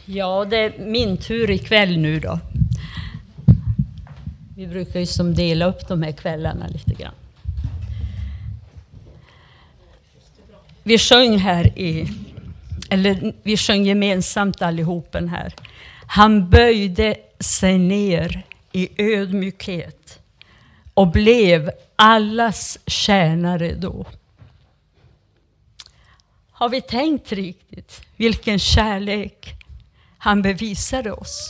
Ja, det är min tur ikväll nu då. Vi brukar ju som dela upp de här kvällarna lite grann. Vi sjöng här vi sjöng gemensamt allihopen här. Han böjde sig ner i ödmjukhet och blev allas tjänare då. Har vi tänkt riktigt vilken kärlek han bevisade oss?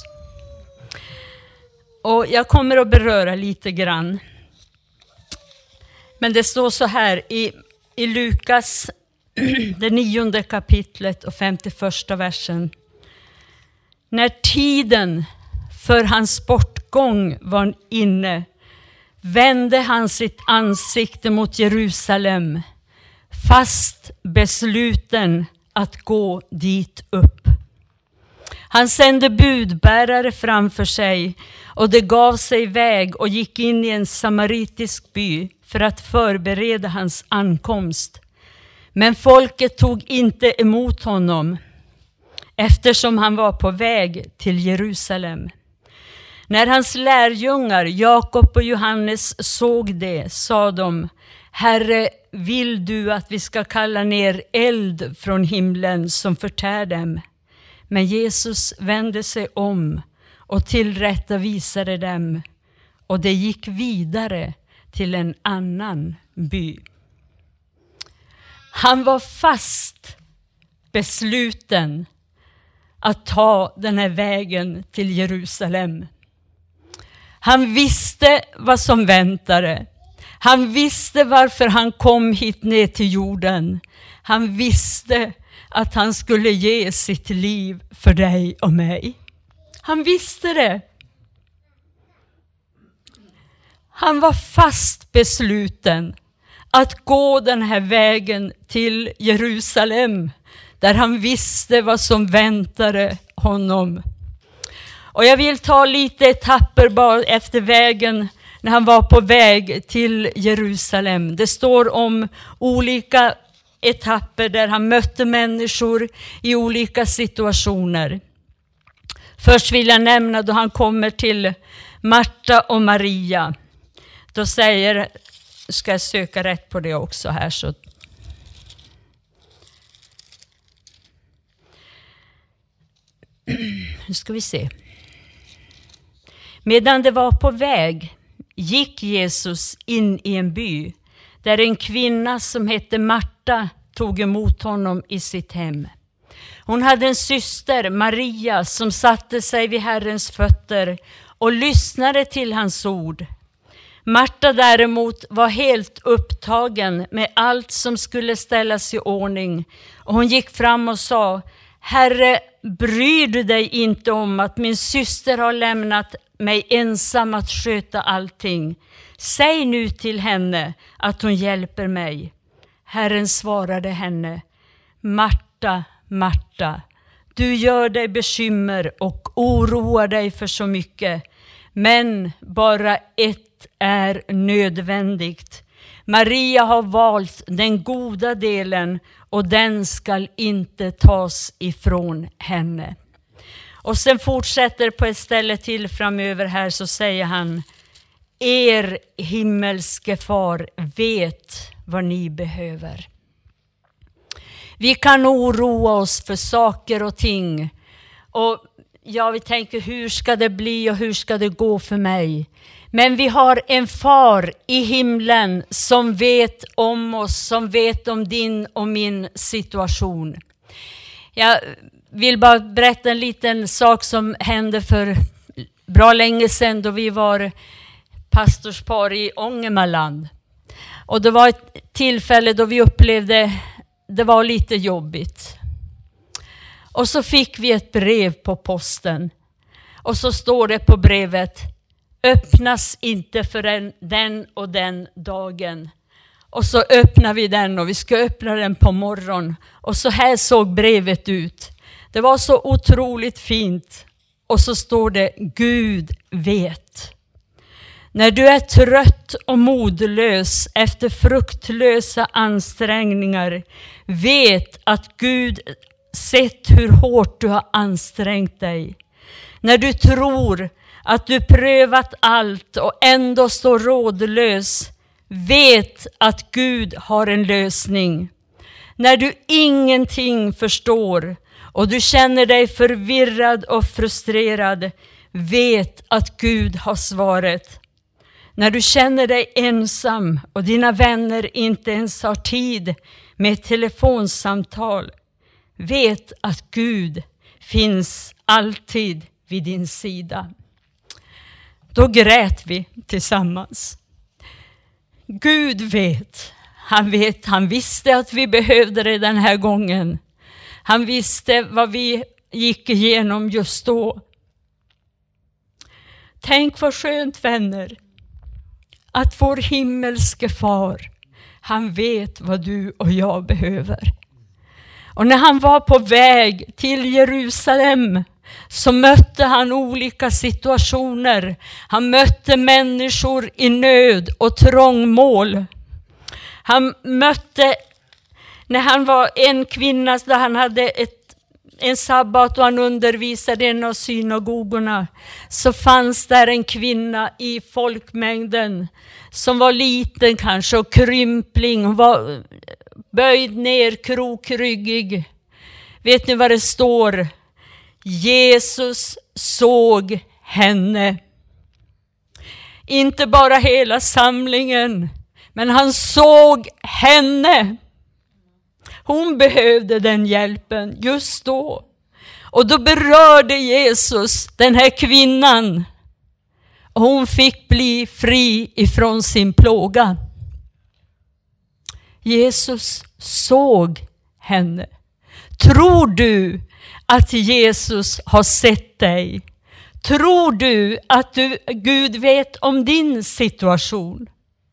Och jag kommer att beröra lite grann. Men det står så här i Lukas, det 9:e kapitlet och 51:a versen. När tiden för hans bortgång var inne vände han sitt ansikte mot Jerusalem, fast besluten att gå dit upp. Han sände budbärare framför sig och det gav sig väg och gick in i en samaritisk by för att förbereda hans ankomst. Men folket tog inte emot honom eftersom han var på väg till Jerusalem. När hans lärjungar Jakob och Johannes såg det sa de: Herre, vill du att vi ska kalla ner eld från himlen som förtär dem? Men Jesus vände sig om och tillrättavisade dem, och det gick vidare till en annan by. Han var fast besluten att ta den här vägen till Jerusalem. Han visste vad som väntade. Han visste varför han kom hit ner till jorden. Han visste att han skulle ge sitt liv för dig och mig. Han visste det. Han var fast besluten att gå den här vägen till Jerusalem, där han visste vad som väntade honom. Och jag vill ta lite etapper bara efter vägen när han var på väg till Jerusalem. Det står om olika etapper där han mötte människor i olika situationer. Först vill jag nämna då han kommer till Marta och Maria. Då säger, ska jag söka rätt på det också här så. Nu ska vi se. Medan det var på väg gick Jesus in i en by där en kvinna som hette Marta tog emot honom i sitt hem. Hon hade en syster, Maria, som satte sig vid Herrens fötter och lyssnade till hans ord. Marta däremot var helt upptagen med allt som skulle ställas i ordning, och hon gick fram och sa: Herre, bryr du dig inte om att min syster har lämnat mig ensam att sköta allting? Säg nu till henne att hon hjälper mig. Herren svarade henne: Marta, Marta, du gör dig bekymmer och oroar dig för så mycket. Men bara ett är nödvändigt. Maria har valt den goda delen, och den ska inte tas ifrån henne. Och sen fortsätter på ett ställe till framöver här, så säger han: er himmelske far vet vad ni behöver. Vi kan oroa oss för saker och ting. Och ja, vi tänker, hur ska det bli och hur ska det gå för mig? Men vi har en far i himlen som vet om oss, som vet om din och min situation. Jag vill bara berätta en liten sak som hände för bra länge sedan då vi var pastorspar i Ångermanland. Och det var ett tillfälle då vi upplevde det var lite jobbigt. Och så fick vi ett brev på posten. Och så står det på brevet: öppnas inte förrän den och den dagen. Och så öppnar vi den, och vi ska öppna den på morgon. Och så här såg brevet ut. Det var så otroligt fint. Och så står det: Gud vet. När du är trött och modlös efter fruktlösa ansträngningar, vet att Gud sett hur hårt du har ansträngt dig. När du tror att du prövat allt och ändå står rådlös. Vet att Gud har en lösning. När du ingenting förstår och du känner dig förvirrad och frustrerad. Vet att Gud har svaret. När du känner dig ensam och dina vänner inte ens har tid med ett telefonsamtal. Vet att Gud finns alltid vid din sida. Då grät vi tillsammans. Gud vet. Han visste att vi behövde det den här gången. Han visste vad vi gick igenom just då. Tänk vad skönt, vänner, att vår himmelske far, han vet vad du och jag behöver. Och när han var på väg till Jerusalem så mötte han olika situationer. Han mötte människor i nöd och trångmål. Han mötte, när han var en kvinna, där han hade en sabbat och han undervisade i en av synagogorna, så fanns där en kvinna i folkmängden som var liten kanske och krympling. Hon var böjd ner, krokryggig. Vet ni vad det står? Jesus såg henne. Inte bara hela samlingen, men han såg henne. Hon behövde den hjälpen just då. Och då berörde Jesus den här kvinnan. Och hon fick bli fri ifrån sin plåga. Jesus såg henne. Tror du att Jesus har sett dig? Tror du att Gud vet om din situation?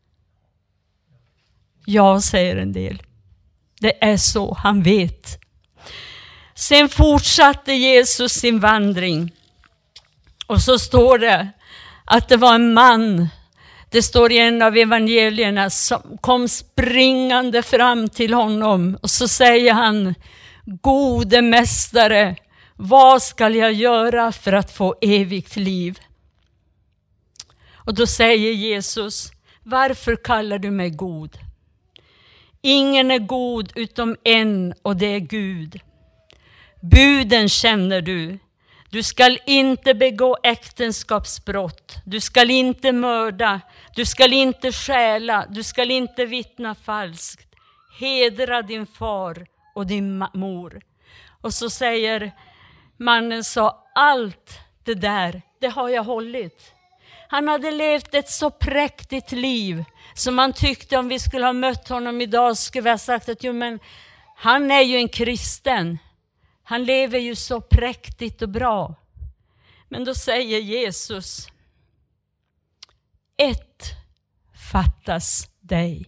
Jag säger en del. Det är så, han vet. Sen fortsatte Jesus sin vandring. Och så står det att det var en man. Det står i en av evangelierna som kom springande fram till honom. Och så säger han: Gode mästare, vad ska jag göra för att få evigt liv? Och då säger Jesus: varför kallar du mig god? Ingen är god utom en, och det är Gud. Buden känner du. Du skall inte begå äktenskapsbrott. Du skall inte mörda. Du skall inte stjäla. Du skall inte vittna falskt. Hedra din far och din mor. Och så säger mannen, sa allt det där, det har jag hållit. Han hade levt ett så präktigt liv som man tyckte, om vi skulle ha mött honom idag skulle vi ha sagt att men han är ju en kristen. Han lever ju så präktigt och bra. Men då säger Jesus: ett fattas dig.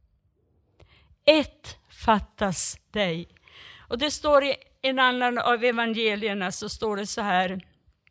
Ett fattas dig. Och det står i en annan av evangelierna, så står det så här: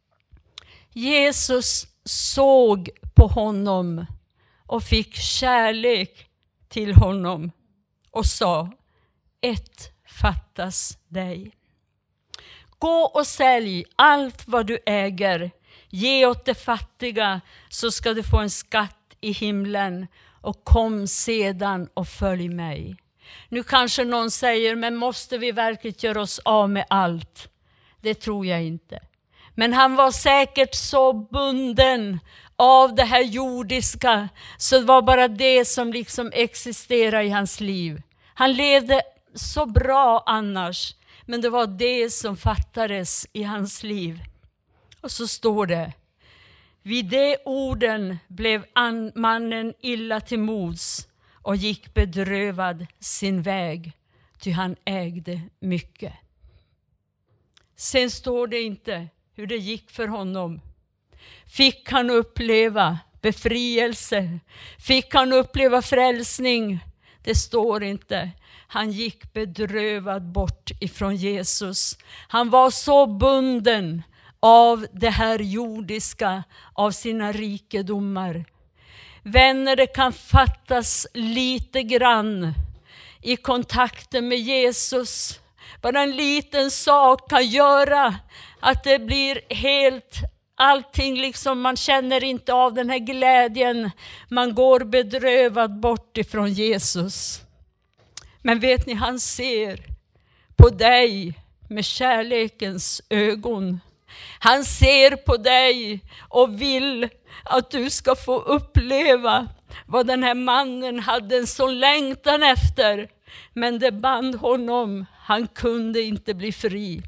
Jesus såg på honom och fick kärlek till honom och sa: ett fattas dig. Gå och sälj allt vad du äger. Ge åt de fattiga, så ska du få en skatt i himlen. Och kom sedan och följ mig. Nu kanske någon säger: men måste vi verkligen göra oss av med allt? Det tror jag inte. Men han var säkert så bunden av det här jordiska, så det var bara det som liksom existerade i hans liv. Han levde så bra annars, men det var det som fattades i hans liv. Och så står det: vid de orden blev mannen illa till mods och gick bedrövad sin väg, ty han ägde mycket. Sen står det inte hur det gick för honom. Fick han uppleva befrielse? Fick han uppleva frälsning? Det står inte. Han gick bedrövad bort ifrån Jesus. Han var så bunden av det här jordiska, av sina rikedomar. Vänner, det kan fattas lite grann i kontakten med Jesus. Bara en liten sak kan göra att det blir helt, allting liksom, man känner inte av den här glädjen. Man går bedrövad bort ifrån Jesus. Men vet ni, han ser på dig med kärlekens ögon. Han ser på dig och vill att du ska få uppleva vad den här mannen hade en sån längtan efter. Men det band honom, han kunde inte bli fri.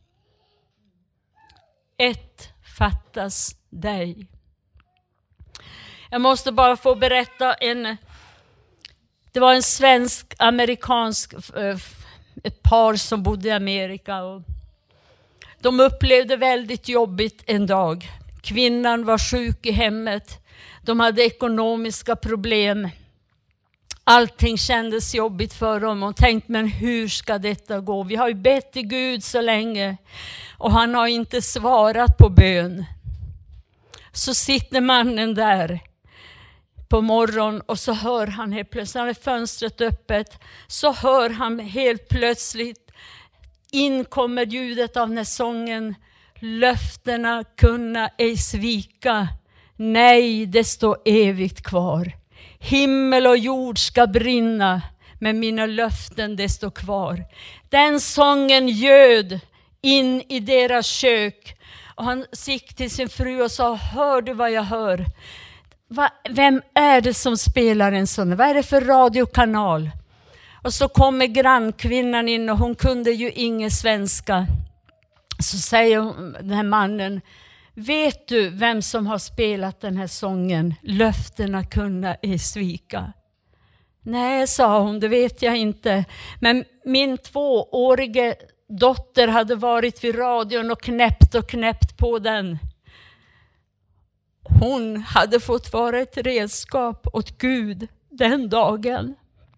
Ett fattas dig. Jag måste bara få berätta det var en svensk-amerikansk, ett par som bodde i Amerika. Och de upplevde väldigt jobbigt en dag. Kvinnan var sjuk i hemmet. De hade ekonomiska problem. Allting kändes jobbigt för dem. Och tänkte, men hur ska detta gå? Vi har ju bett till Gud så länge. Och han har inte svarat på bön. Så sitter mannen där på morgonen och så hör han helt plötsligt, när fönstret öppet, så hör han helt plötsligt, inkommer ljudet av den här sången. Löftena kunna ej svika. Nej, det står evigt kvar. Himmel och jord ska brinna, men mina löften det står kvar. Den sången ljöd in i deras kök. Och han gick till sin fru och sa, hör du vad jag hör? Vem är det som spelar en sån? Vad är det för radiokanal? Och så kommer grannkvinnan in och hon kunde ju ingen svenska. Så säger den här mannen, vet du vem som har spelat den här sången? Löftena kunna ej svika. Nej, sa hon, det vet jag inte. Men min 2-årige dotter hade varit vid radion och knäppt på den. Hon hade fått vara ett redskap åt Gud den dagen.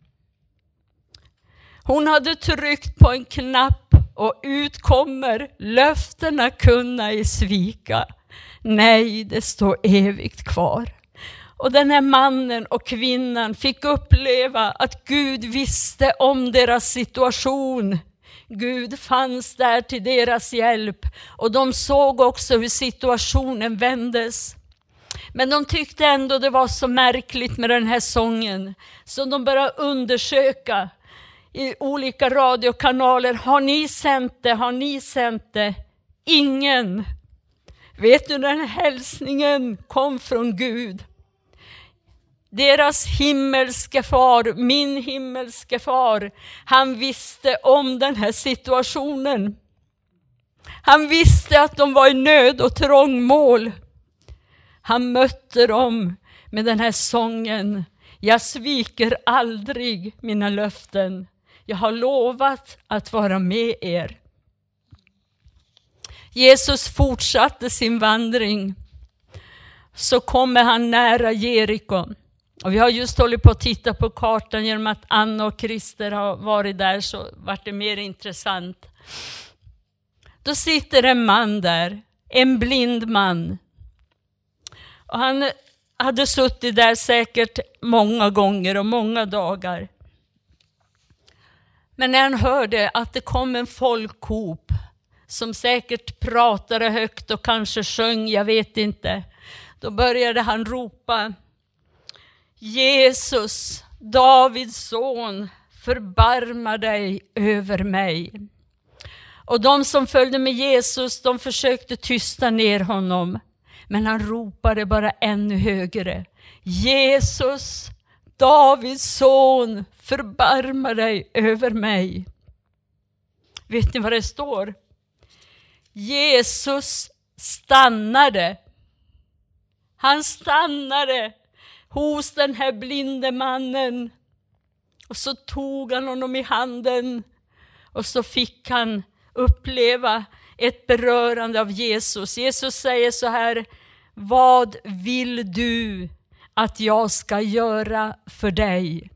Hon hade tryckt på en knapp och ut kommer löftena kunna i svika. Nej, det står evigt kvar. Och den här mannen och kvinnan fick uppleva att Gud visste om deras situation. Gud fanns där till deras hjälp. Och de såg också hur situationen vändes. Men de tyckte ändå det var så märkligt med den här sången. Så de började undersöka i olika radiokanaler. Har ni sänt det? Har ni sänt det? Ingen. Vet du, den här hälsningen kom från Gud. Deras himmelske far, min himmelske far, han visste om den här situationen. Han visste att de var i nöd och trångmål. Han mötte dem med den här sången. Jag sviker aldrig mina löften. Jag har lovat att vara med er. Jesus fortsatte sin vandring. Så kommer han nära Jeriko. Och vi har just hållit på att titta på kartan genom att Anna och Christer har varit där, så vart det mer intressant. Då sitter en man där, en blind man. Och han hade suttit där säkert många gånger och många dagar. Men när han hörde att det kom en folkhop som säkert pratade högt och kanske sjöng, jag vet inte. Då började han ropa: Jesus, Davids son, förbarma dig över mig. Och de som följde med Jesus, de försökte tysta ner honom. Men han ropade bara ännu högre: Jesus, Davids son, förbarma dig över mig. Vet ni vad det står? Jesus stannade. Han stannade hos den här blinde mannen. Och så tog han honom i handen. Och så fick han uppleva ett berörande av Jesus. Jesus säger så här: vad vill du att jag ska göra för dig?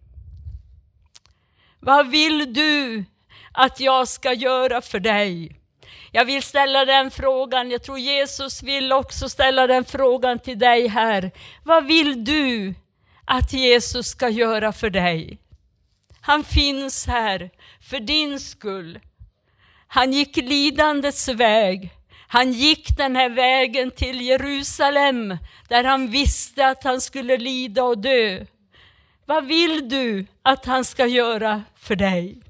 Vad vill du att jag ska göra för dig? Jag vill ställa den frågan. Jag tror Jesus vill också ställa den frågan till dig här. Vad vill du att Jesus ska göra för dig? Han finns här för din skull. Han gick lidandets väg. Han gick den här vägen till Jerusalem, där han visste att han skulle lida och dö. Vad vill du att han ska göra för dig?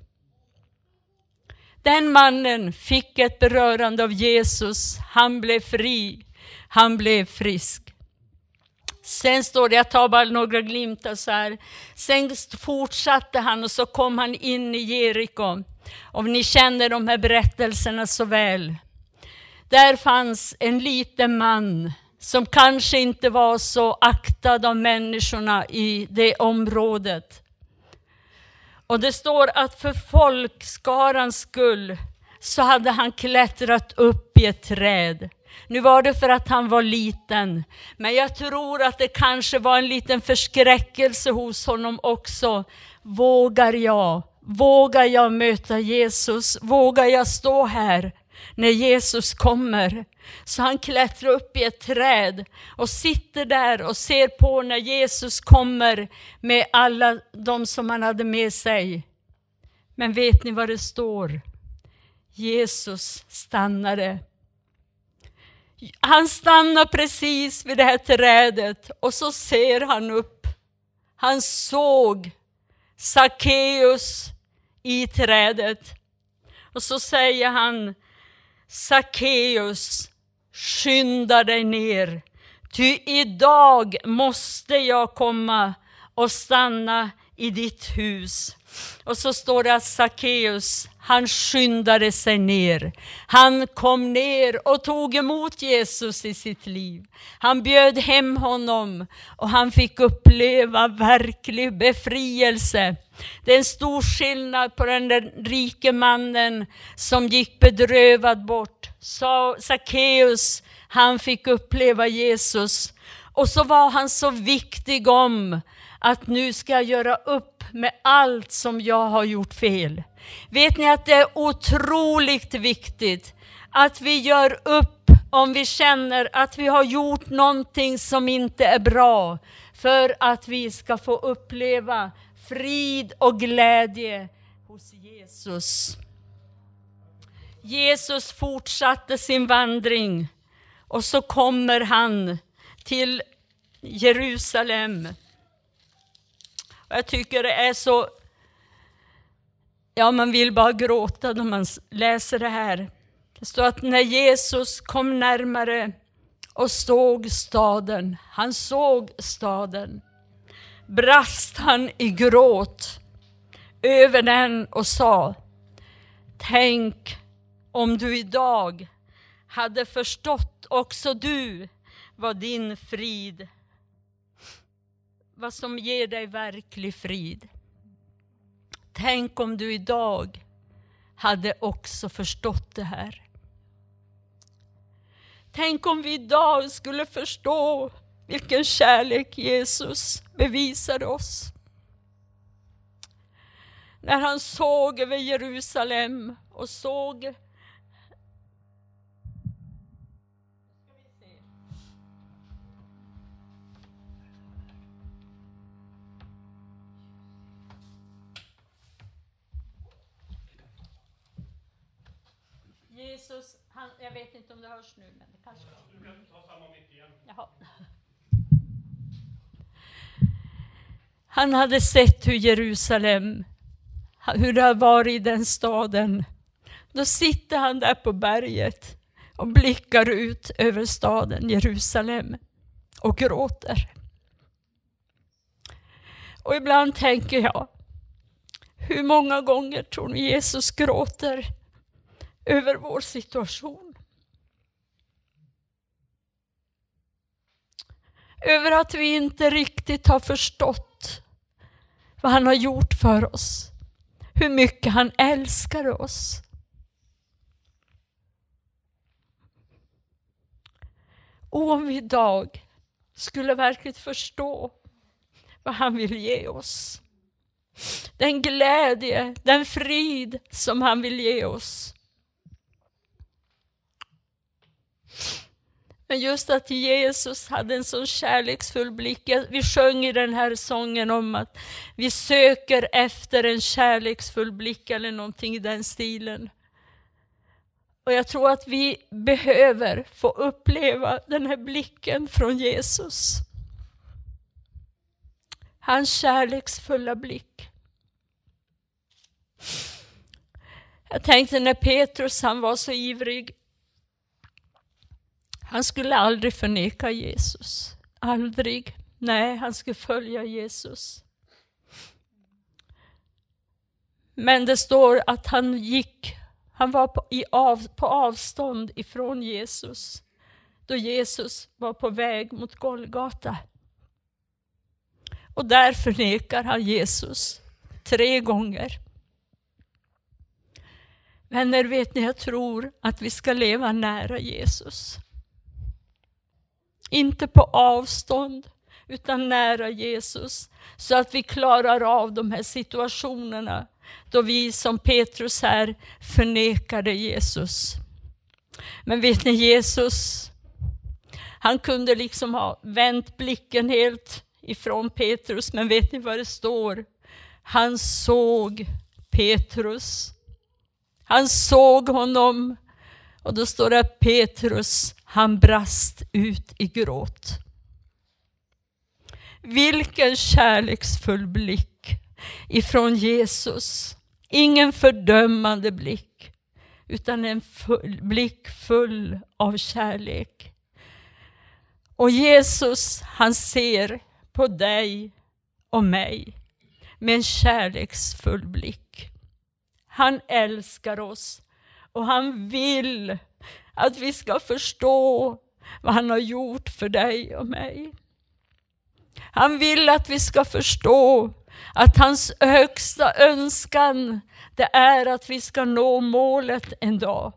Den mannen fick ett berörande av Jesus. Han blev fri. Han blev frisk. Sen står det, jag tar bara några glimtar så här. Sen fortsatte han och så kom han in i Jeriko. Och ni känner de här berättelserna så väl. Där fanns en liten man som kanske inte var så aktad av människorna i det området. Och det står att för folkskarans skull så hade han klättrat upp i ett träd. Nu var det för att han var liten. Men jag tror att det kanske var en liten förskräckelse hos honom också. Vågar jag möta Jesus? Vågar jag stå här när Jesus kommer? Så han klättrar upp i ett träd och sitter där och ser på när Jesus kommer med alla de som han hade med sig. Men vet ni vad det står? Jesus stannade. Han stannar precis vid det här trädet och så ser han upp. Han såg Sackeus i trädet. Och så säger han: Sackeus, skynda dig ner. Ty idag måste jag komma och stanna i ditt hus. Och så står det att Sackeus, han skyndade sig ner. Han kom ner och tog emot Jesus i sitt liv. Han bjöd hem honom och han fick uppleva verklig befrielse. Det är en stor skillnad på den där rike mannen som gick bedrövad bort. Sackeus, han fick uppleva Jesus. Och så var han så viktig om att nu ska jag göra upp med allt som jag har gjort fel. Vet ni att det är otroligt viktigt att vi gör upp om vi känner att vi har gjort någonting som inte är bra, för att vi ska få uppleva frid och glädje hos Jesus. Jesus fortsatte sin vandring och så kommer han till Jerusalem. Jag tycker det är så, man vill bara gråta när man läser det här. Det står att när Jesus kom närmare och såg staden, han såg staden, brast han i gråt över den och sa: tänk om du idag hade förstått också du vad din frid, vad som ger dig verklig frid. Tänk om du idag hade också förstått det här. Tänk om vi idag skulle förstå vilken kärlek Jesus bevisade oss. När han såg över Jerusalem och såg Jesus, jag vet inte om det hörs nu, men det kanske... Du kan ta samma mitt igen. Jaha. Han hade sett hur Jerusalem, hur det har varit i den staden. Då sitter han där på berget och blickar ut över staden Jerusalem och gråter. Och ibland tänker jag, hur många gånger tror ni Jesus gråter över vår situation? Över att vi inte riktigt har förstått vad han har gjort för oss. Hur mycket han älskar oss. Och om vi idag skulle verkligen förstå vad han vill ge oss. Den glädje, den frid som han vill ge oss. Men just att Jesus hade en sån kärleksfull blick. Vi sjöng i den här sången om att vi söker efter en kärleksfull blick eller någonting i den stilen. Och jag tror att vi behöver få uppleva den här blicken från Jesus. Hans kärleksfulla blick. Jag tänkte när Petrus, han var så ivrig. Han skulle aldrig förneka Jesus. Aldrig. Nej, han skulle följa Jesus. Men det står att han var på avstånd ifrån Jesus. Då Jesus var på väg mot Golgata. Och där förnekar han Jesus 3 gånger. Vänner, vet ni, jag tror att vi ska leva nära Jesus. Inte på avstånd, utan nära Jesus. Så att vi klarar av de här situationerna då vi som Petrus här förnekade Jesus. Men vet ni, Jesus, han kunde liksom ha vänt blicken helt ifrån Petrus. Men vet ni vad det står? Han såg Petrus. Han såg honom. Och då står det att Petrus, han brast ut i gråt. Vilken kärleksfull blick ifrån Jesus. Ingen fördömande blick, utan en blick full av kärlek. Och Jesus, han ser på dig och mig med en kärleksfull blick. Han älskar oss och han vill att vi ska förstå vad han har gjort för dig och mig. Han vill att vi ska förstå att hans högsta önskan, det är att vi ska nå målet en dag.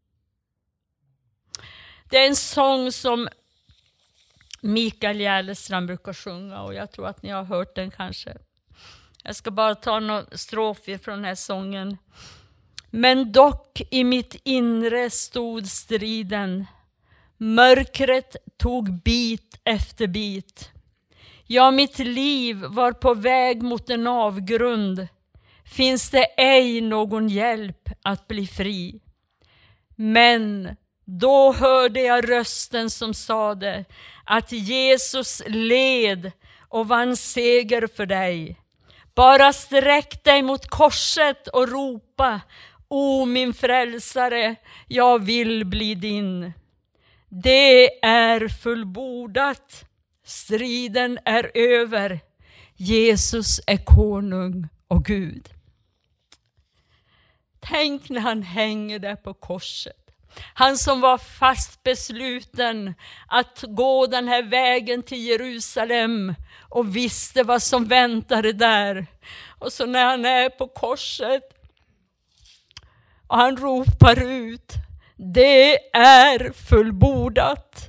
Det är en sång som Mikael Järlestrand brukar sjunga, och jag tror att ni har hört den kanske. Jag ska bara ta någon strof från den här sången. Men dock i mitt inre stod striden. Mörkret tog bit efter bit. Ja, mitt liv var på väg mot en avgrund. Finns det ej någon hjälp att bli fri? Men då hörde jag rösten som sade att Jesus led och vann seger för dig. Bara sträck dig mot korset och ropa: O min frälsare, jag vill bli din. Det är fullbordat. Striden är över. Jesus är konung och Gud. Tänk när han hänger där på korset. Han som var fast besluten att gå den här vägen till Jerusalem och visste vad som väntade där. Och så när han är på korset och han ropar ut: det är fullbordat.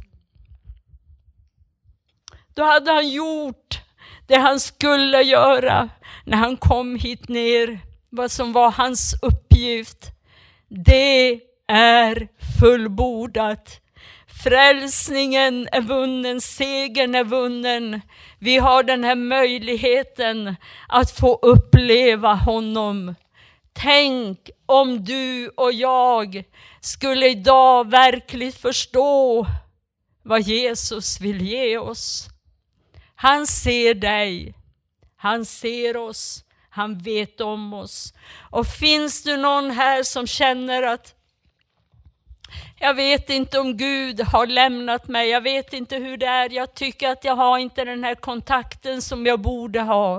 Då hade han gjort det han skulle göra när han kom hit ner. Vad som var hans uppgift. Det är fullbordat. Frälsningen är vunnen, segern är vunnen. Vi har den här möjligheten att få uppleva honom. Tänk om du och jag skulle idag verkligen förstå vad Jesus vill ge oss. Han ser dig, han ser oss, han vet om oss. Och finns det någon här som känner att jag vet inte om Gud har lämnat mig, jag vet inte hur det är, jag tycker att jag har inte den här kontakten som jag borde ha.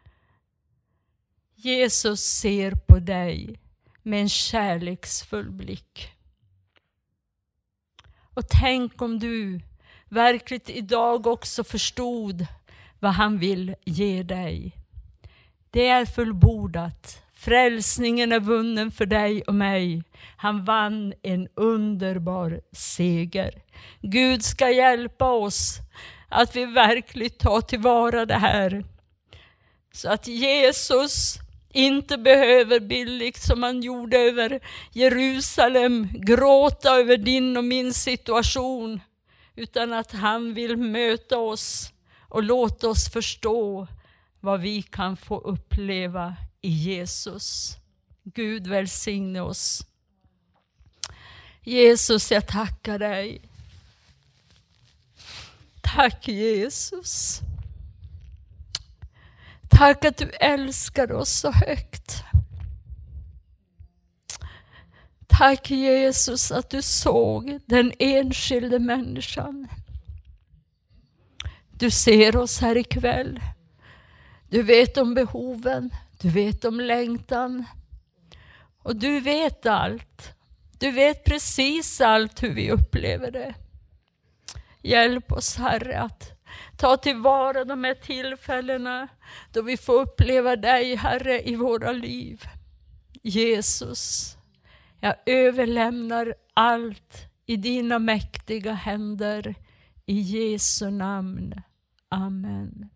Jesus ser på dig med en kärleksfull blick. Och tänk om du verkligen idag också förstod vad han vill ge dig. Det är fullbordat. Frälsningen är vunnen för dig och mig. Han vann en underbar seger. Gud ska hjälpa oss att vi verkligen tar tillvara det här. Så att Jesus inte behöver billigt som han gjorde över Jerusalem gråta över din och min situation. Utan att han vill möta oss och låta oss förstå vad vi kan få uppleva i Jesus. Gud välsigne oss. Jesus, jag tackar dig. Tack Jesus. Tack att du älskar oss så högt. Tack Jesus att du såg den enskilde människan. Du ser oss här ikväll. Du vet om behoven. Du vet om längtan. Och du vet allt. Du vet precis allt hur vi upplever det. Hjälp oss Herre att ta tillvara de här tillfällena då vi får uppleva dig Herre i våra liv. Jesus, jag överlämnar allt i dina mäktiga händer. I Jesu namn. Amen.